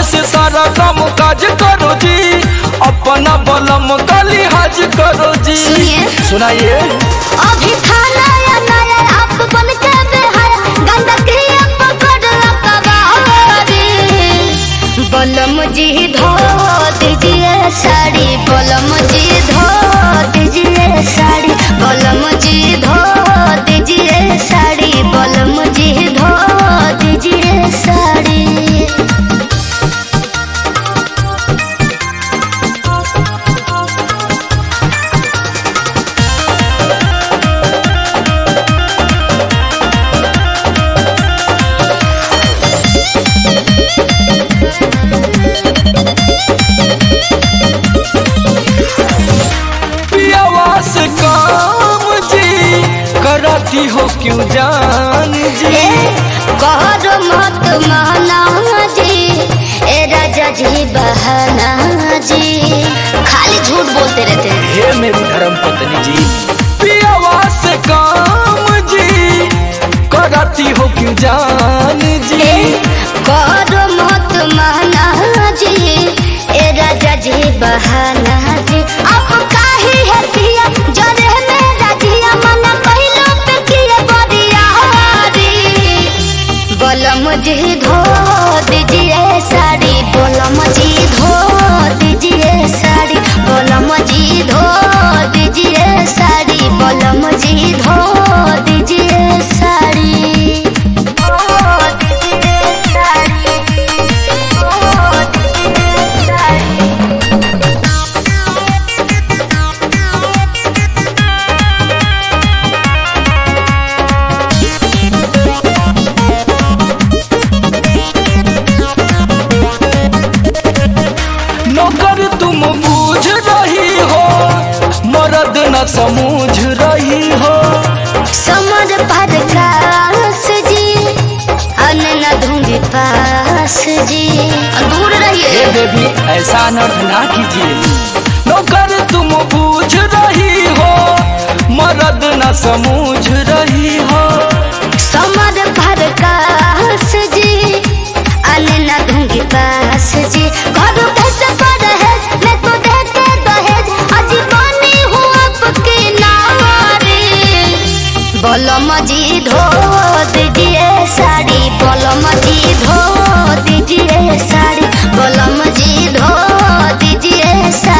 से सारा काम काज करो जी, अपना बलम का लिहाज करो जी। सुनाइए। अभी खाना या नया आप बन के बेहाया, गंदगी पकड़ रखवारी। बलम जी धो दीजिए साड़ी, बलम जी धो दीजिए साड़ी, बलम जी धो दीजिए साड़ी, बलम जी धो दीजिए साड़ी। कराती हो क्यों जान जी, करो मत माना जी, ए राजा जी बहाना जी, खाली झूठ बोलते रहते हैं। हे मेरी धर्म पत्नी जी, पियावा से काम जी, कराती हो क्यों जान जी, करो मत माना जी, ए राजा जी बहाना जी। अब काहे है पिया जरे मेरा जिया, मना कहलो पे किए बरियारी। बलम जी धो दीजिए साड़ी, बलम जी धो दीजिए साड़ी, बलम जी धो दीजिए साड़ी, बलम जी धो दीजिए साड़ी। नौकर तुम बूझ रही हो, मर्द न समझ रही हो। समर प्रकाश जी, अन न दूंगी पास जी, दूर रहिए। बेबी ऐसा अनर्थ ना कीजिए। नौकर तुम बूझ रही हो, मर्द न समझ रही हो। समर प्रकाश जी, अन न दूंगी पास जी, घर कैसे पर है मैं तो देते दहेज, अजी बनी हूँ आपकी नारी। बलम जी धो दीजिए साड़ी, बलम जी धो दीजिए साड़ी, बलम जी धो दीजिए साड़ी।